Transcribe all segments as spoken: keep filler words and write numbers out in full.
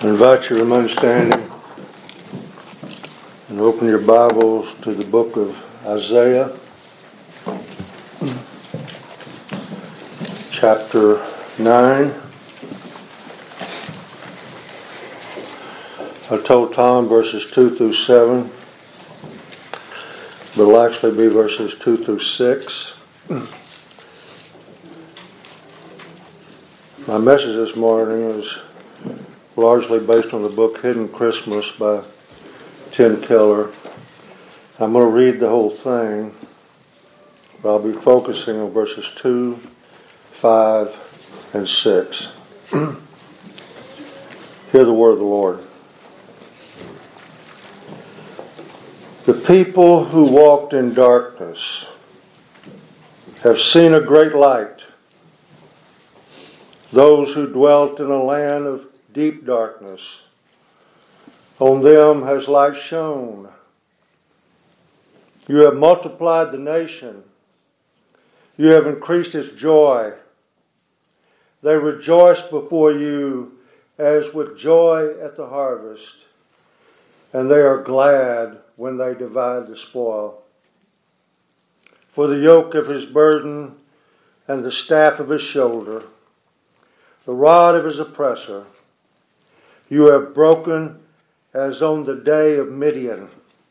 I invite you to remain standing and open your Bibles to the book of Isaiah, chapter nine. I told Tom verses two through seven, but it'll actually be verses two through six. My message this morning is largely based on the book Hidden Christmas by Tim Keller. I'm going to read the whole thing, but I'll be focusing on verses two, five, and six. Hear the word of the Lord. The people who walked in darkness have seen a great light. Those who dwelt in a land of deep darkness, on them has light shone. You have multiplied the nation. You have increased its joy. They rejoice before you as with joy at the harvest, and they are glad when they divide the spoil. For the yoke of his burden and the staff of his shoulder, the rod of his oppressor, you have broken as on the day of Midian.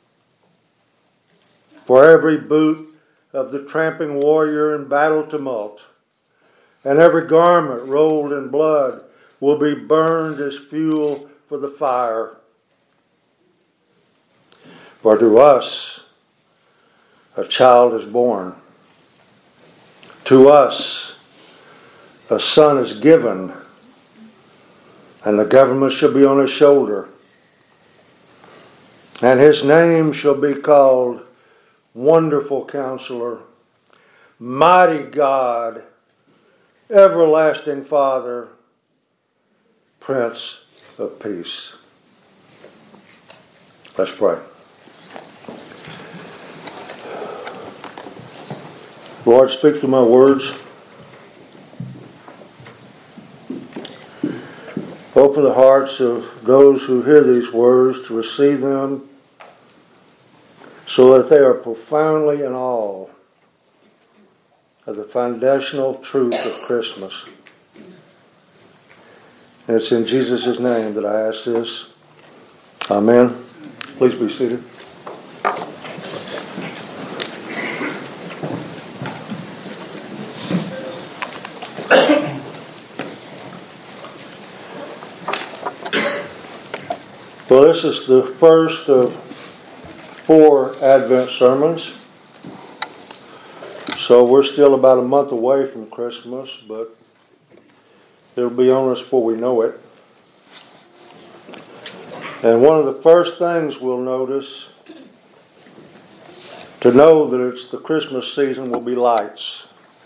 For every boot of the tramping warrior in battle tumult, and every garment rolled in blood will be burned as fuel for the fire. For to us a child is born. To us a son is given, and the government shall be on his shoulder. And his name shall be called Wonderful Counselor, Mighty God, Everlasting Father, Prince of Peace. Let's pray. Lord, speak to my words. Open the hearts of those who hear these words to receive them so that they are profoundly in awe of the foundational truth of Christmas. And it's in Jesus' name that I ask this. Amen. Please be seated. Well, this is the first of four Advent sermons. So we're still about a month away from Christmas, but it'll be on us before we know it. And one of the first things we'll notice to know that it's the Christmas season will be lights.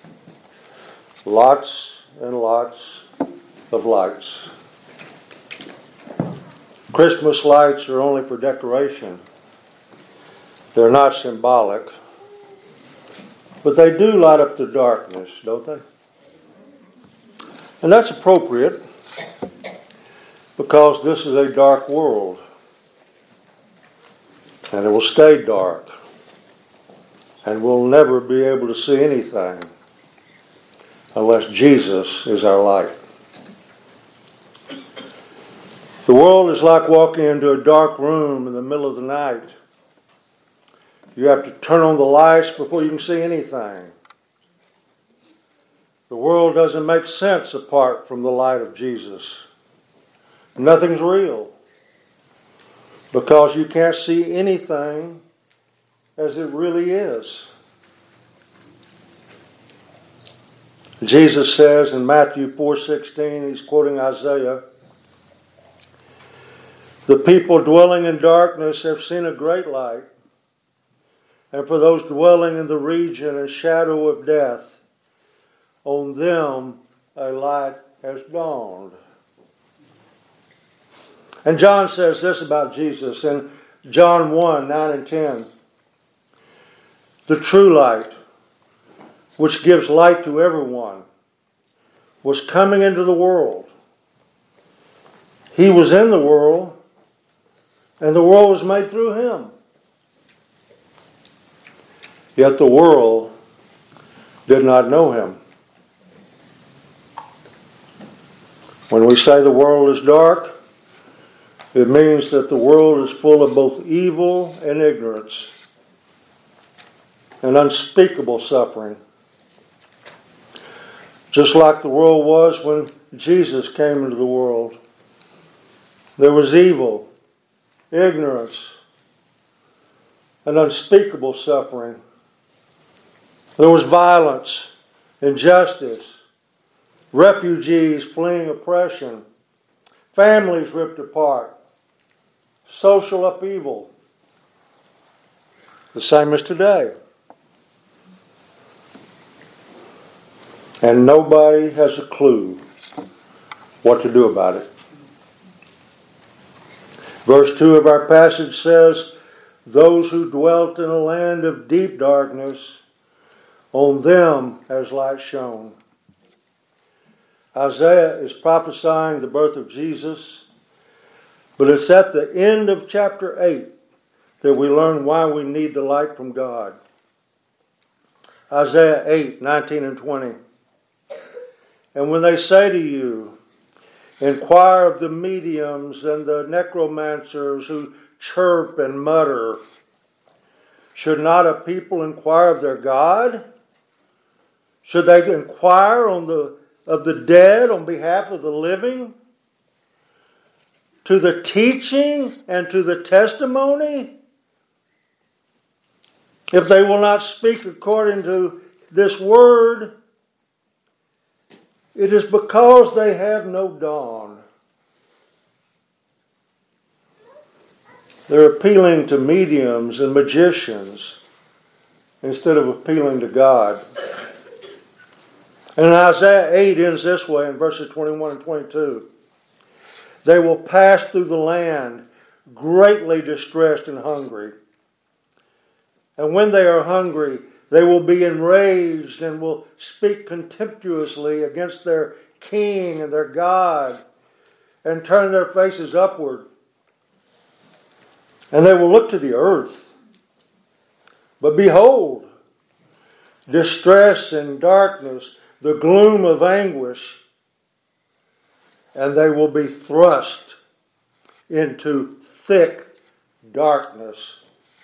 Lots and lots of lights. Christmas lights are only for decoration. They're not symbolic. But they do light up the darkness, don't they? And that's appropriate because this is a dark world. And it will stay dark. And we'll never be able to see anything unless Jesus is our light. The world is like walking into a dark room in the middle of the night. You have to turn on the lights before you can see anything. The world doesn't make sense apart from the light of Jesus. Nothing's real because you can't see anything as it really is. Jesus says in Matthew four sixteen, he's quoting Isaiah, the people dwelling in darkness have seen a great light, and for those dwelling in the region and shadow of death, on them a light has dawned. And John says this about Jesus in John one, nine and ten. The true light, which gives light to everyone, was coming into the world. He was in the world, and the world was made through him. Yet the world did not know him. When we say the world is dark, it means that the world is full of both evil and ignorance and unspeakable suffering. Just like the world was when Jesus came into the world. There was evil, ignorance, and unspeakable suffering. There was violence, injustice, refugees fleeing oppression, families ripped apart, social upheaval. The same as today. And nobody has a clue what to do about it. Verse two of our passage says, "Those who dwelt in a land of deep darkness, on them has light shone." Isaiah is prophesying the birth of Jesus, but it's at the end of chapter eight that we learn why we need the light from God. Isaiah eight, nineteen and twenty. "And when they say to you, inquire of the mediums and the necromancers who chirp and mutter, should not a people inquire of their God? Should they inquire on the of the dead on behalf of the living? To the teaching and to the testimony? If they will not speak according to this word, it is because they have no dawn." They're appealing to mediums and magicians instead of appealing to God. And Isaiah eight ends this way in verses twenty-one and twenty-two. "They will pass through the land greatly distressed and hungry. And when they are hungry, they will be enraged and will speak contemptuously against their king and their God and turn their faces upward. And they will look to the earth. But behold, distress and darkness, the gloom of anguish, and they will be thrust into thick darkness."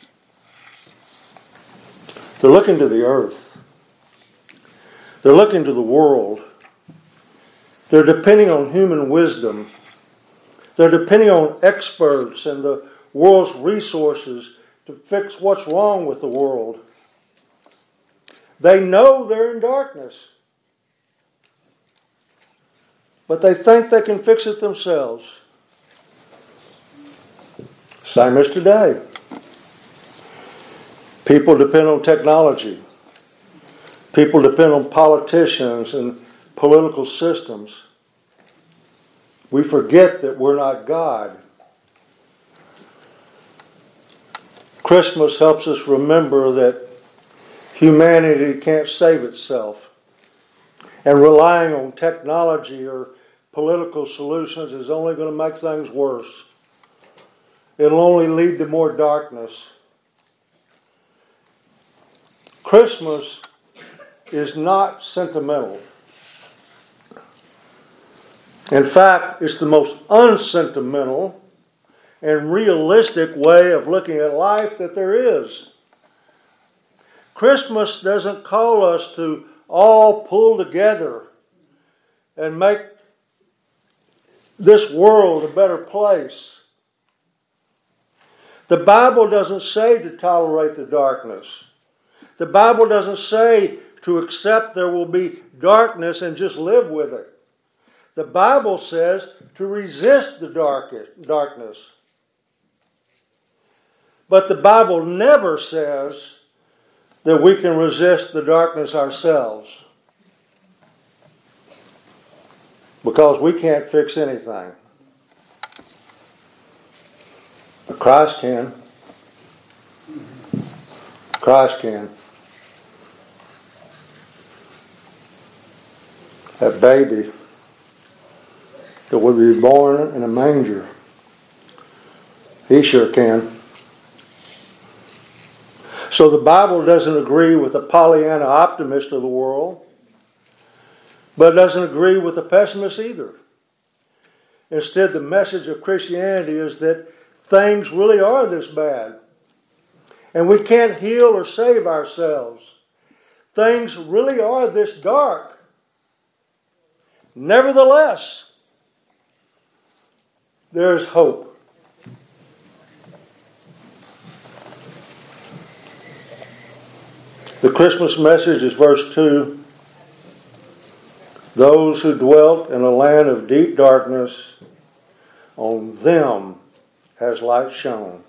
They're looking to the earth. They're looking to the world. They're depending on human wisdom. They're depending on experts and the world's resources to fix what's wrong with the world. They know they're in darkness, but they think they can fix it themselves. Same as today. People depend on technology. People depend on politicians and political systems. We forget that we're not God. Christmas helps us remember that humanity can't save itself. And relying on technology or political solutions is only going to make things worse. It'll only lead to more darkness. Christmas is not sentimental. In fact, it's the most unsentimental and realistic way of looking at life that there is. Christmas doesn't call us to all pull together and make this world a better place. The Bible doesn't say to tolerate the darkness. The Bible doesn't say to accept there will be darkness and just live with it. The Bible says to resist the darkness. But the Bible never says that we can resist the darkness ourselves, because we can't fix anything. But Christ can. Christ can. That baby that would be born in a manger. He sure can. So the Bible doesn't agree with the Pollyanna optimist of the world, but it doesn't agree with the pessimist either. Instead, the message of Christianity is that things really are this bad, and we can't heal or save ourselves. Things really are this dark. Nevertheless, there is hope. The Christmas message is verse two. Those who dwelt in a land of deep darkness, on them has light shone.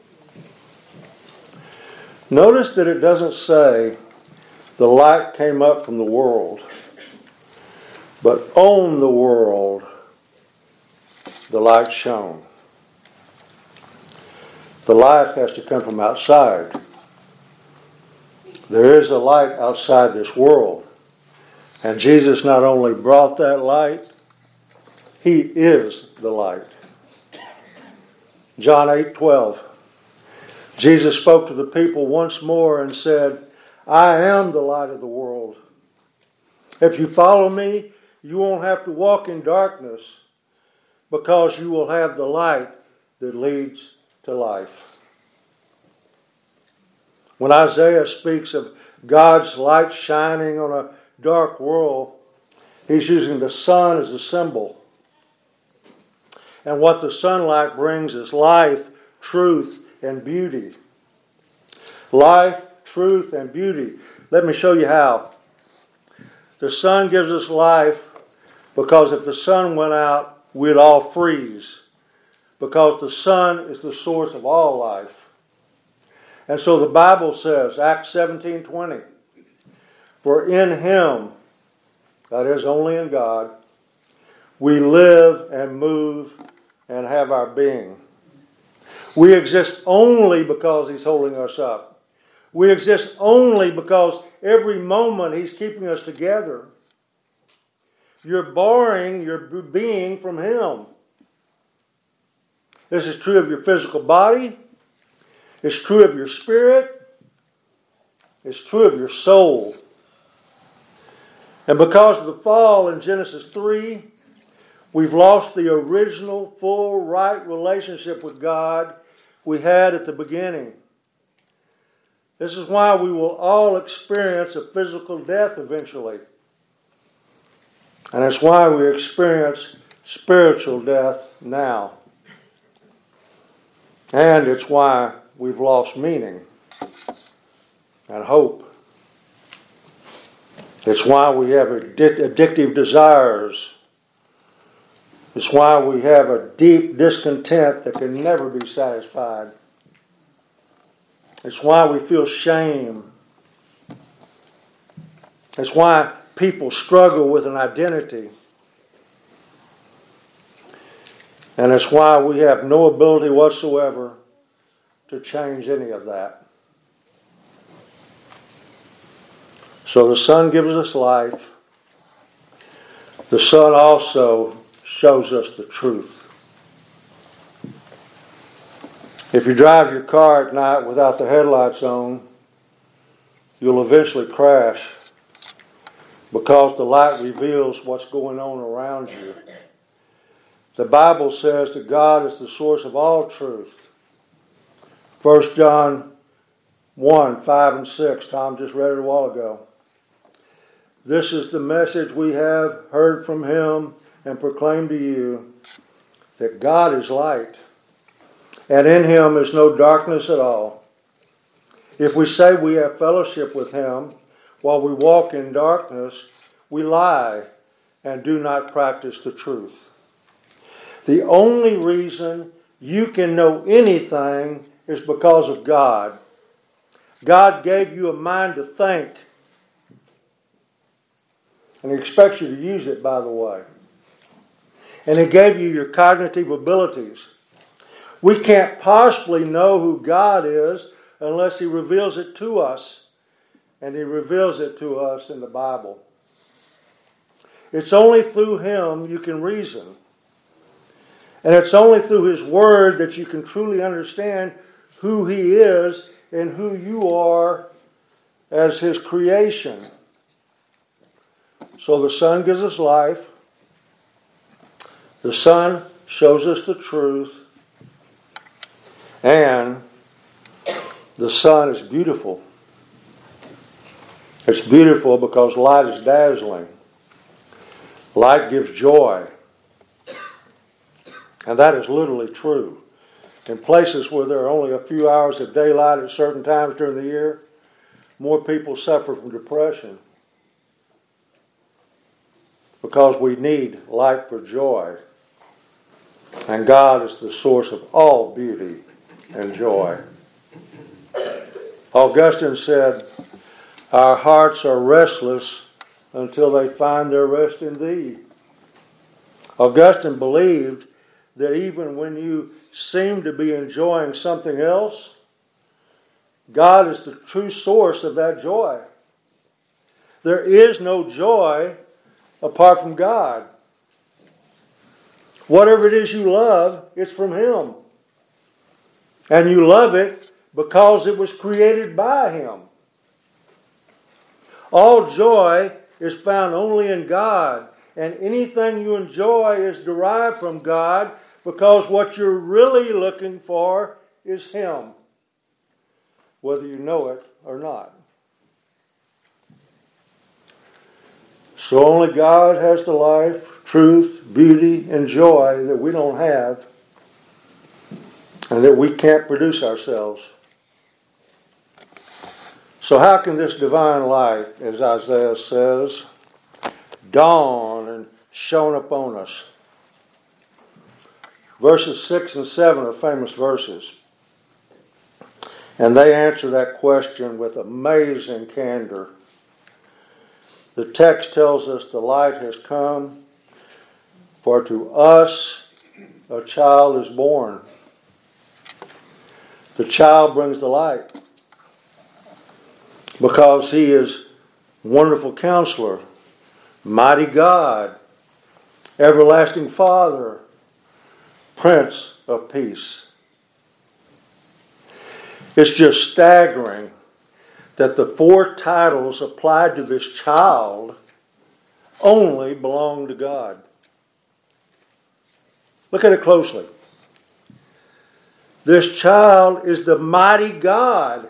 Notice that it doesn't say the light came up from the world, but on the world the light shone. The light has to come from outside. There is a light outside this world. And Jesus not only brought that light, He is the light. John eight twelve. Jesus spoke to the people once more and said, I am the light of the world. If you follow me, you won't have to walk in darkness, because you will have the light that leads to life. When Isaiah speaks of God's light shining on a dark world, he's using the sun as a symbol. And what the sunlight brings is life, truth, and beauty. Life, truth, and beauty. Let me show you how. The sun gives us life because if the sun went out, we'd all freeze. Because the sun is the source of all life. And so the Bible says, Acts seventeen twenty, for in Him, that is only in God, we live and move and have our being. We exist only because He's holding us up. We exist only because every moment He's keeping us together. You're borrowing your being from Him. This is true of your physical body. It's true of your spirit. It's true of your soul. And because of the fall in Genesis three, we've lost the original, full, right relationship with God we had at the beginning. This is why we will all experience a physical death eventually. And it's why we experience spiritual death now. And it's why we've lost meaning and hope. It's why we have addictive desires. It's why we have a deep discontent that can never be satisfied. It's why we feel shame. It's why people struggle with an identity. And it's why we have no ability whatsoever to change any of that. So the sun gives us life. The sun also shows us the truth. If you drive your car at night without the headlights on, you'll eventually crash because the light reveals what's going on around you. The Bible says that God is the source of all truth. First John one, five and six. Tom just read it a while ago. This is the message we have heard from Him and proclaim to you, that God is light, and in Him is no darkness at all. If we say we have fellowship with Him while we walk in darkness, we lie and do not practice the truth. The only reason you can know anything is because of God. God gave you a mind to think. And He expects you to use it, by the way. And He gave you your cognitive abilities. We can't possibly know who God is unless He reveals it to us. And He reveals it to us in the Bible. It's only through Him you can reason. And it's only through His Word that you can truly understand who He is and who you are as His creation. So the Son gives us life. The Son shows us the truth. And the Son is beautiful. It's beautiful because light is dazzling. Light gives joy. And that is literally true. In places where there are only a few hours of daylight at certain times during the year, more people suffer from depression because we need light for joy. And God is the source of all beauty and joy. Augustine said, "Our hearts are restless until they find their rest in Thee." Augustine believed that even when you seem to be enjoying something else, God is the true source of that joy. There is no joy apart from God. Whatever it is you love, it's from Him. And you love it because it was created by Him. All joy is found only in God. And anything you enjoy is derived from God because what you're really looking for is Him, whether you know it or not. So only God has the life, truth, beauty, and joy that we don't have and that we can't produce ourselves. So how can this divine light, as Isaiah says, dawn and shone upon us? Verses six and seven are famous verses. And they answer that question with amazing candor. The text tells us the light has come, for to us a child is born. The child brings the light because He is Wonderful Counselor, Mighty God, Everlasting Father, Prince of Peace. It's just staggering that the four titles applied to this child only belong to God. Look at it closely. This child is the mighty God.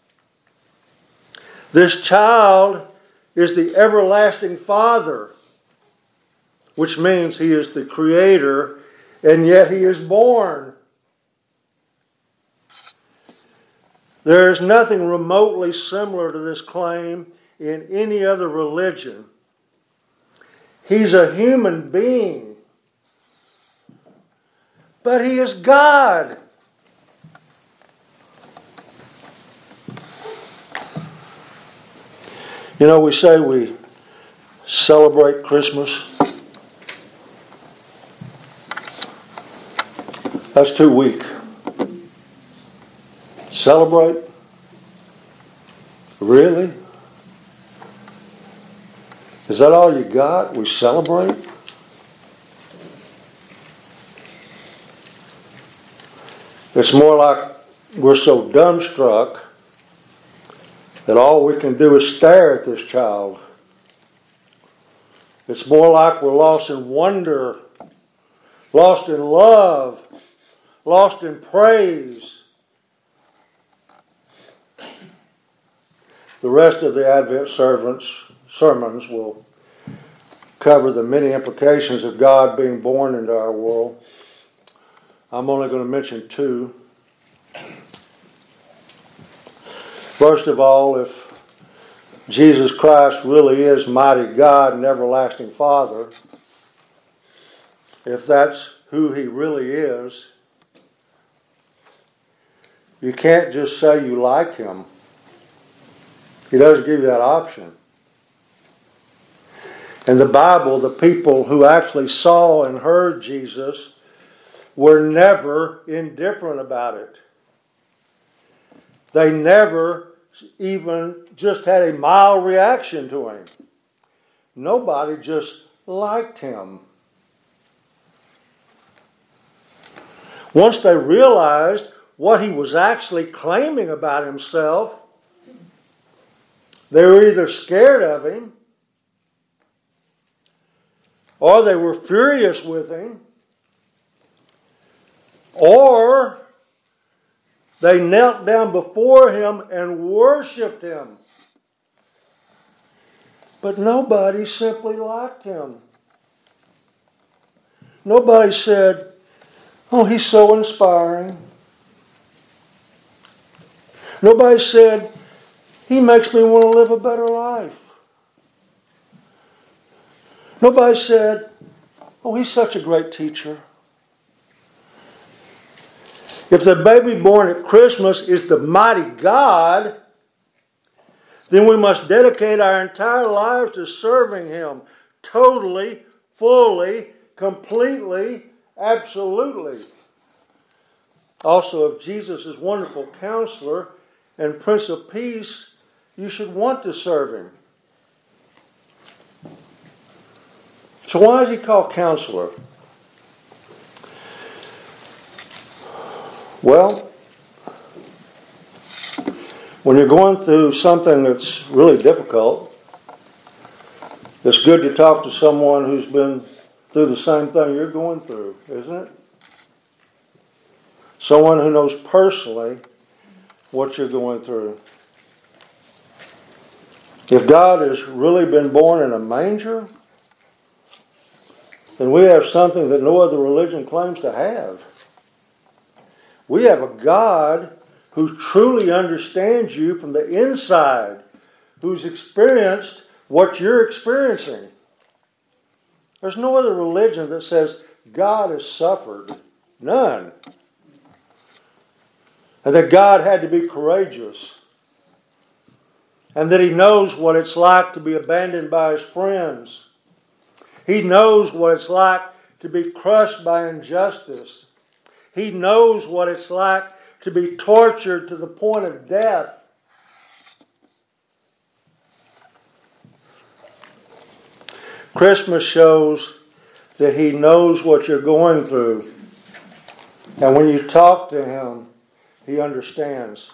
This child is the everlasting Father, which means He is the Creator, and yet He is born. There is nothing remotely similar to this claim in any other religion. He's a human being, but He is God. You know, we say we celebrate Christmas. That's too weak. Celebrate? Really? Is that all you got? We celebrate? It's more like we're so dumbstruck that all we can do is stare at this child. It's more like we're lost in wonder, lost in love, lost in praise. The rest of the Advent servants, sermons will cover the many implications of God being born into our world. I'm only going to mention two. First of all, if Jesus Christ really is mighty God and everlasting Father, if that's who He really is, you can't just say you like Him. He doesn't give you that option. In the Bible, the people who actually saw and heard Jesus were never indifferent about it. They never even just had a mild reaction to Him. Nobody just liked Him. Once they realized what he was actually claiming about himself, they were either scared of him, or they were furious with him, or they knelt down before him and worshiped him. But nobody simply liked him. Nobody said, "Oh, he's so inspiring." Nobody said, "He makes me want to live a better life." Nobody said, "Oh, he's such a great teacher." If the baby born at Christmas is the mighty God, then we must dedicate our entire lives to serving Him totally, fully, completely, absolutely. Also, if Jesus is wonderful counselor and Prince of Peace, you should want to serve Him. So why is He called counselor? Well, when you're going through something that's really difficult, it's good to talk to someone who's been through the same thing you're going through, isn't it? Someone who knows personally what you're going through. If God has really been born in a manger, then we have something that no other religion claims to have. We have a God who truly understands you from the inside, who's experienced what you're experiencing. There's no other religion that says God has suffered. None. And that God had to be courageous. And that He knows what it's like to be abandoned by His friends. He knows what it's like to be crushed by injustice. He knows what it's like to be tortured to the point of death. Christmas shows that He knows what you're going through. And when you talk to Him, He understands.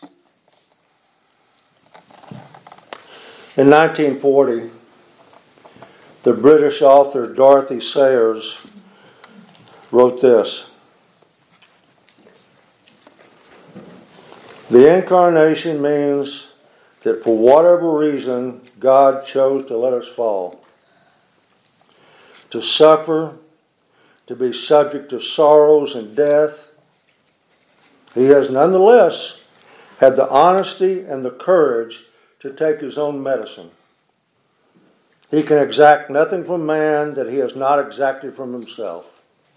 In nineteen forty, the British author Dorothy Sayers wrote this: "The incarnation means that for whatever reason, God chose to let us fall, to suffer, to be subject to sorrows and death. He has nonetheless had the honesty and the courage to take His own medicine. He can exact nothing from man that He has not exacted from Himself.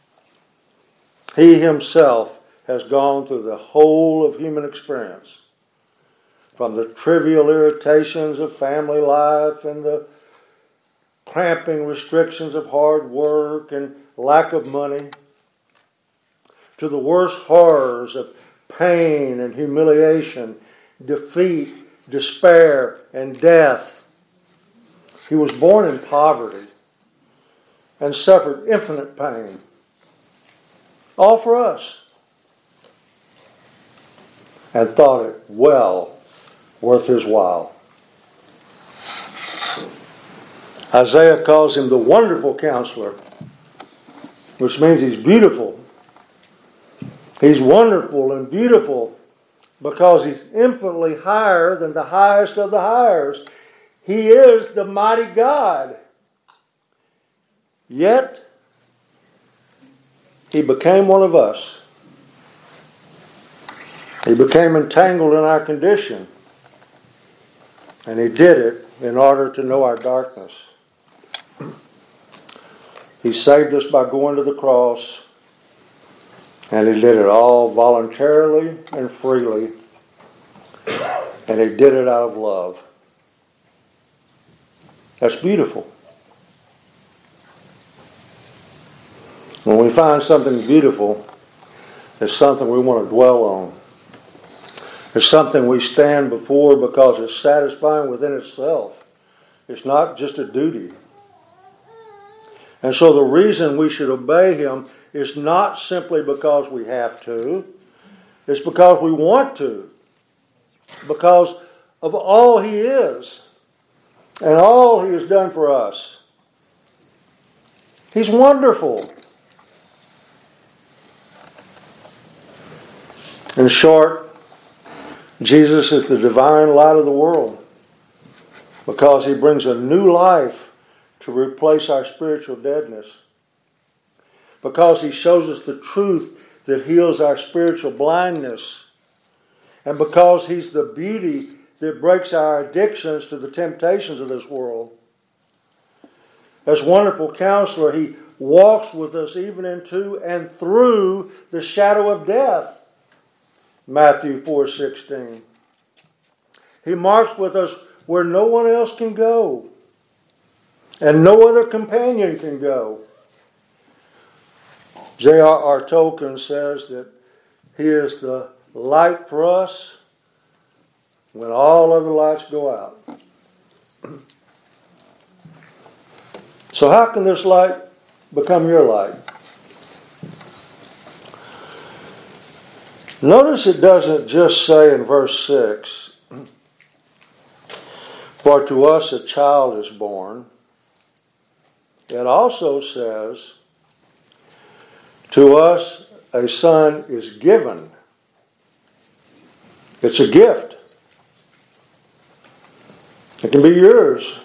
He Himself has gone through the whole of human experience, from the trivial irritations of family life and the cramping restrictions of hard work and lack of money, to the worst horrors of pain and humiliation, defeat, despair, and death. He was born in poverty and suffered infinite pain, all for us, and thought it well worth His while." Isaiah calls Him the wonderful counselor, which means He's beautiful. He's wonderful and beautiful because He's infinitely higher than the highest of the highers. He is the mighty God. Yet, He became one of us. He became entangled in our condition. And He did it in order to know our darkness. He saved us by going to the cross. And He did it all voluntarily and freely. And He did it out of love. That's beautiful. When we find something beautiful, it's something we want to dwell on. It's something we stand before because it's satisfying within itself. It's not just a duty. And so the reason we should obey Him is not simply because we have to. It's because we want to. Because of all He is and all He has done for us. He's wonderful. In short, Jesus is the divine light of the world because He brings a new life to replace our spiritual deadness. Because He shows us the truth that heals our spiritual blindness. And because He's the beauty that breaks our addictions to the temptations of this world. As wonderful counselor, He walks with us even into and through the shadow of death. Matthew four sixteen. He marks with us where no one else can go. And no other companion can go. J R R Tolkien says that He is the light for us when all other lights go out. So how can this light become your light? Notice it doesn't just say in verse six, for to us a child is born. It also says, to us a son is given. It's a gift. It can be yours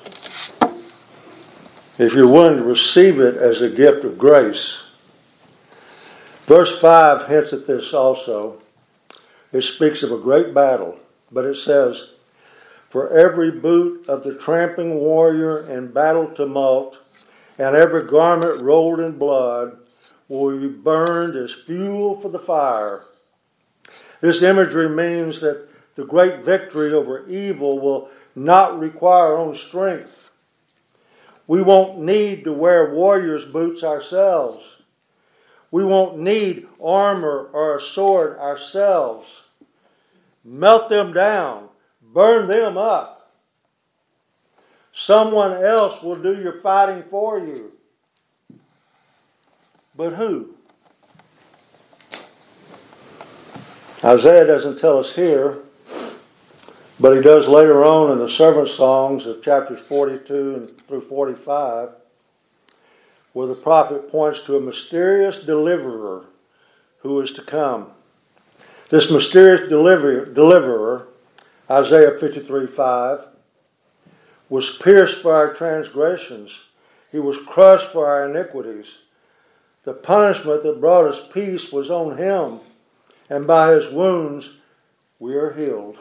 if you're willing to receive it as a gift of grace. Verse five hints at this also. It speaks of a great battle, but it says, for every boot of the tramping warrior in battle tumult, and every garment rolled in blood, will be burned as fuel for the fire. This imagery means that the great victory over evil will not require our own strength. We won't need to wear warrior's boots ourselves. We won't need armor or a sword ourselves. Melt them down. Burn them up. Someone else will do your fighting for you. But who? Isaiah doesn't tell us here, but he does later on in the servant songs of chapters forty-two and through forty-five, where the prophet points to a mysterious deliverer who is to come. This mysterious deliverer, deliverer Isaiah fifty-three five, was pierced for our transgressions. He was crushed for our iniquities. The punishment that brought us peace was on Him, and by His wounds we are healed.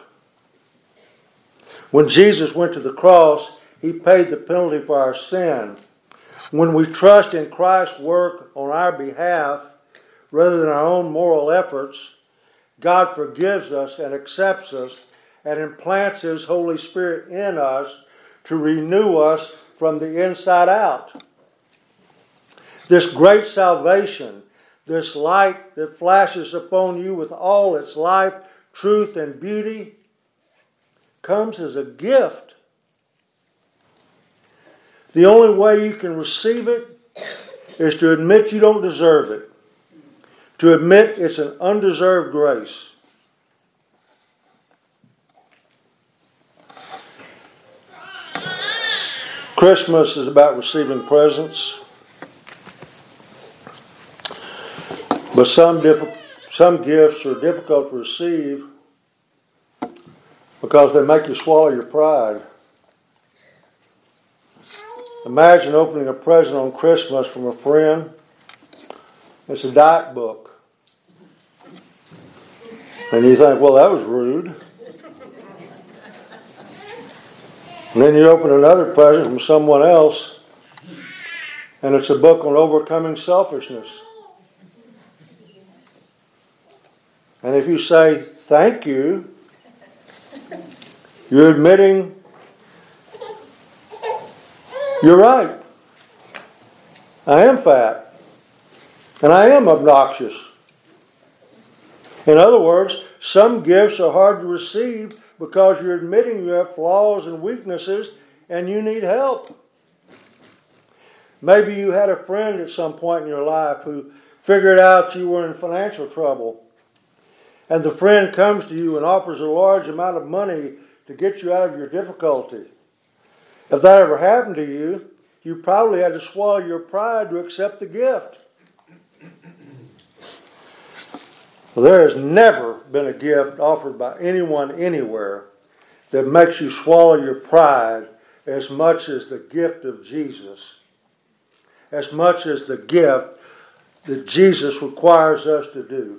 When Jesus went to the cross, He paid the penalty for our sin. When we trust in Christ's work on our behalf, rather than our own moral efforts, God forgives us and accepts us and implants His Holy Spirit in us to renew us from the inside out. This great salvation, this light that flashes upon you with all its life, truth, and beauty, comes as a gift. The only way you can receive it is to admit you don't deserve it. To admit it's an undeserved grace. Christmas is about receiving presents. But some diff- some gifts are difficult to receive because they make you swallow your pride. Imagine opening a present on Christmas from a friend. It's a diet book. And you think, well, that was rude. And then you open another present from someone else, and it's a book on overcoming selfishness. And if you say, thank you, you're admitting, you're right. I am fat. And I am obnoxious. In other words, some gifts are hard to receive because you're admitting you have flaws and weaknesses and you need help. Maybe you had a friend at some point in your life who figured out you were in financial trouble, and the friend comes to you and offers a large amount of money to get you out of your difficulty. If that ever happened to you, you probably had to swallow your pride to accept the gift. Well, there has never been a gift offered by anyone anywhere that makes you swallow your pride as much as the gift of Jesus, as much as the gift that Jesus requires us to do.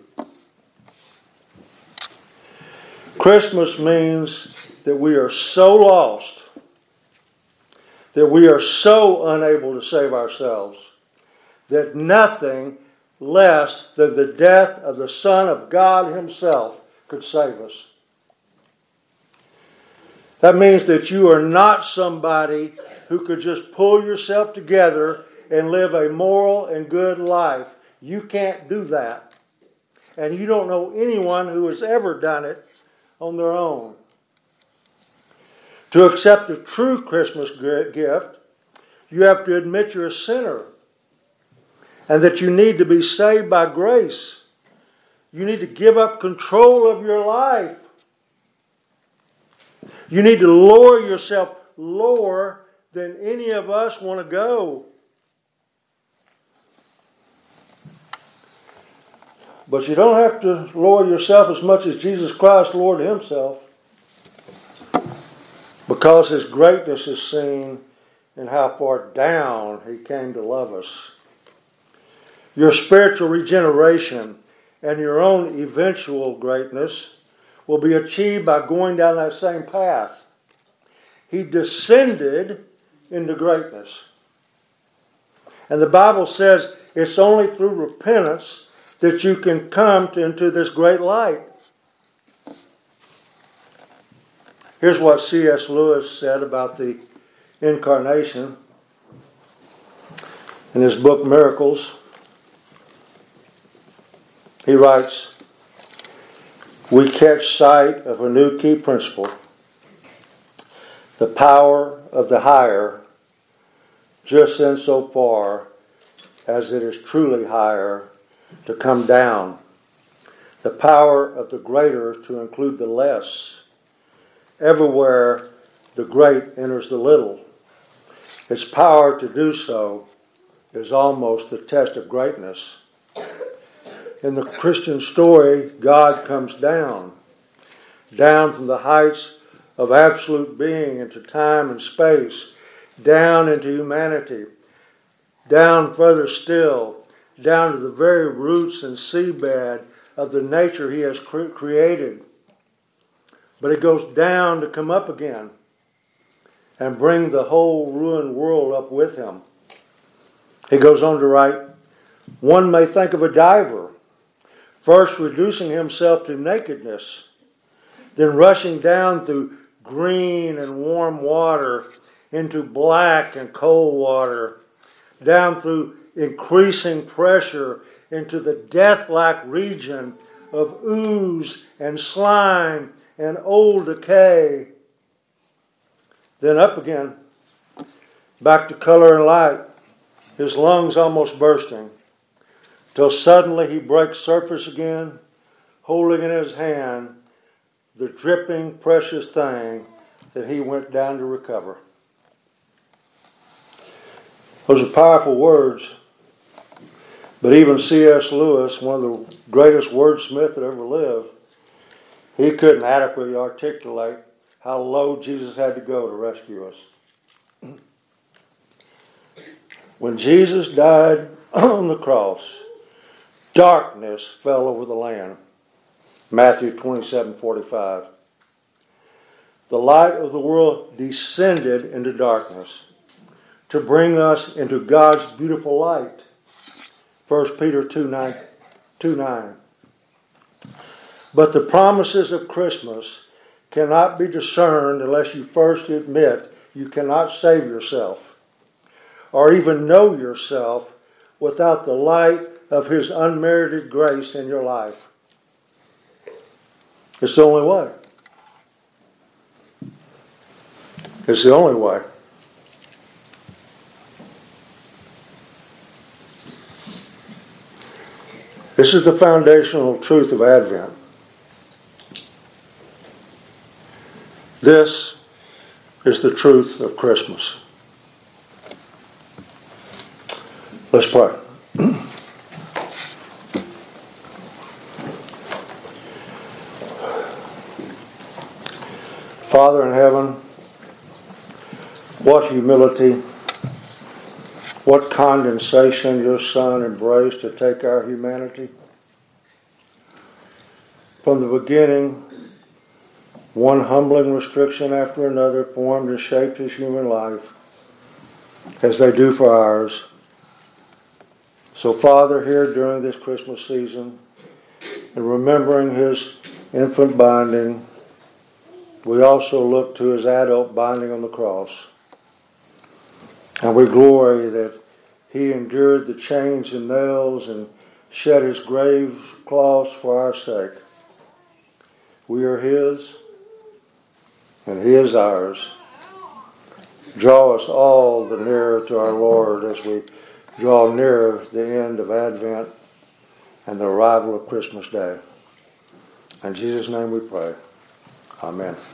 Christmas means that we are so lost, that we are so unable to save ourselves, that nothing less than the death of the Son of God Himself could save us. That means that you are not somebody who could just pull yourself together and live a moral and good life. You can't do that. And you don't know anyone who has ever done it on their own. To accept a true Christmas gift, you have to admit you're a sinner and that you need to be saved by grace. You need to give up control of your life. You need to lower yourself lower than any of us want to go. But you don't have to lower yourself as much as Jesus Christ lowered Himself, because His greatness is seen in how far down He came to love us. Your spiritual regeneration and your own eventual greatness will be achieved by going down that same path. He descended into greatness. And the Bible says it's only through repentance that you can come to, into this great light. Here's what C S Lewis said about the incarnation in his book Miracles. He writes, "We catch sight of a new key principle, the power of the higher, just insofar as it is truly higher to come down, the power of the greater to include the less. Everywhere the great enters the little. Its power to do so is almost the test of greatness. In the Christian story, God comes down, down from the heights of absolute being into time and space, down into humanity, down further still, down to the very roots and seabed of the nature He has cre- created. But it goes down to come up again and bring the whole ruined world up with Him." He goes on to write, "One may think of a diver, first reducing himself to nakedness, then rushing down through green and warm water into black and cold water, down through increasing pressure into the death-like region of ooze and slime and old decay. Then up again, back to color and light, his lungs almost bursting, till suddenly he breaks surface again, holding in his hand the dripping, precious thing that he went down to recover." Those are powerful words. But even C S Lewis, one of the greatest wordsmiths that ever lived, he couldn't adequately articulate how low Jesus had to go to rescue us. When Jesus died on the cross, darkness fell over the land. Matthew twenty-seven forty-five. The light of the world descended into darkness to bring us into God's beautiful light. First Peter two nine. But the promises of Christmas cannot be discerned unless you first admit you cannot save yourself or even know yourself without the light of His unmerited grace in your life. It's the only way. It's the only way. This is the foundational truth of Advent. This is the truth of Christmas. Let's pray. Father in heaven, what humility, what condensation your Son embraced to take our humanity. From the beginning, one humbling restriction after another formed and shaped his human life, as they do for ours. So, Father, here during this Christmas season, and remembering his infant binding, we also look to his adult binding on the cross. And we glory that he endured the chains and nails and shed his grave cloths for our sake. We are his, and he is ours. Draw us all the nearer to our Lord as we draw nearer the end of Advent and the arrival of Christmas Day. In Jesus' name we pray. Amen.